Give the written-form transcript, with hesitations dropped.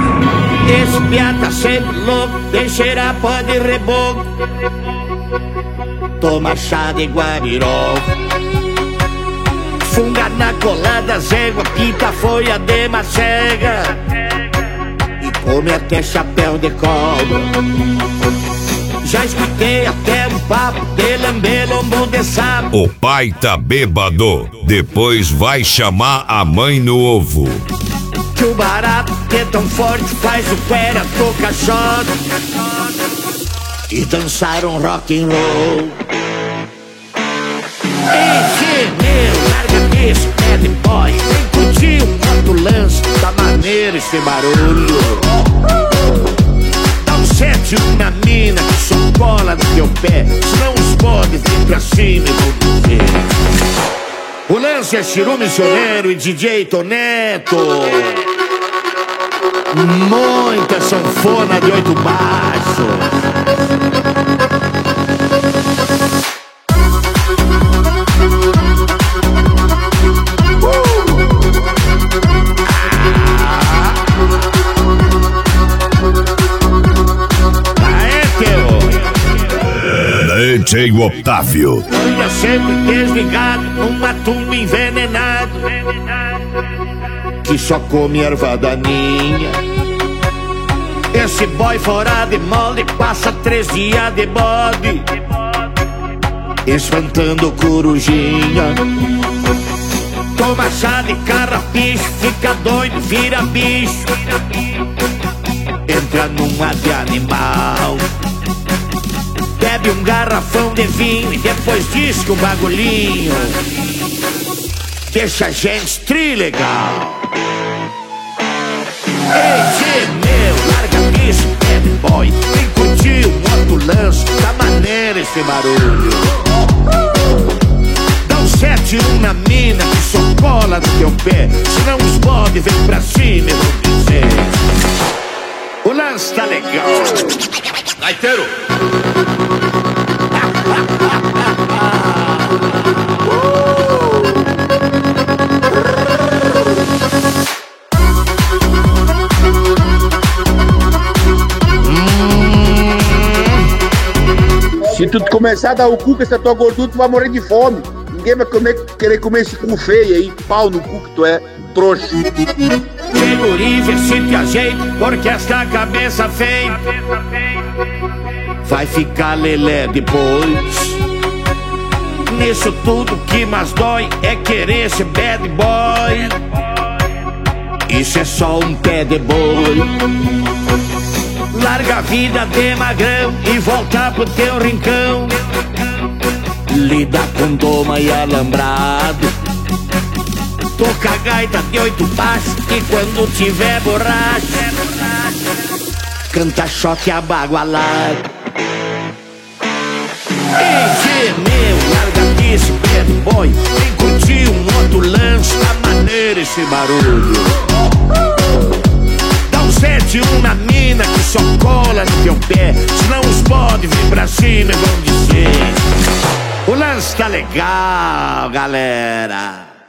Esse piá tá sempre louco, tem cheirar pó de reboco. Toma chá de guabirol, funga na colada, zégua, quinta folha de macega e come até chapéu de cobra. Já escutei até um papo de lamber lombo de sapo. O pai tá bêbado, depois vai chamar a mãe no ovo. Que o barato que é tão forte faz o pera tocar shot e dançar um rock and roll. Ei, meu, larga isso, bad boy, vem curtir um outro lance, tá maneiro esse barulho. Dá um 7 na mina que só cola no teu pé, senão os podes vêm pra cima e vão dizer. O lance é Chiru Missioneiro e DJ Toneto. Muita sanfona de 8 baixos. DJ Otávio. Anda sempre desligado, uma tumba envenenado que só come erva daninha. Esse boy fora de molde passa 3 dias de bode espantando corujinha. Toma chá de carrapicho, fica doido, vira bicho, entra numa de animal. Bebe um garrafão de vinho e depois diz que o bagulhinho deixa a gente trilegal. Ei, meu, larga isso, bad boy, vem curtir um outro lance, tá maneiro esse barulho. Dá um 7 na mina que só cola no teu pé, senão os bode vem pra cima e vão dizer. O lance tá legal. Gaiteiro. Se tu começar a dar o cu com essa tua gordura, tu vai morrer de fome. Ninguém vai querer comer esse cu feio aí, pau no cu que tu é, trouxa. Guri, vê se te ajeita, porque esta cabeça feia vai ficar lelé depois. Nisso tudo que mais dói é querer ser bad boy. Isso é só um pé de boi. Larga a vida de magrão e volta pro teu rincão. Lida com doma e alambrado. Toca gaita de 8 baixos e quando tiver borracha canta choque abagualado. Ei, meu, larga disso, bad boy, vem curtir um outro lance, tá maneiro esse barulho. Dá um 7 na mina que só cola no teu pé, senão os bode vir pra cima e vão dizer. O lance tá legal, galera.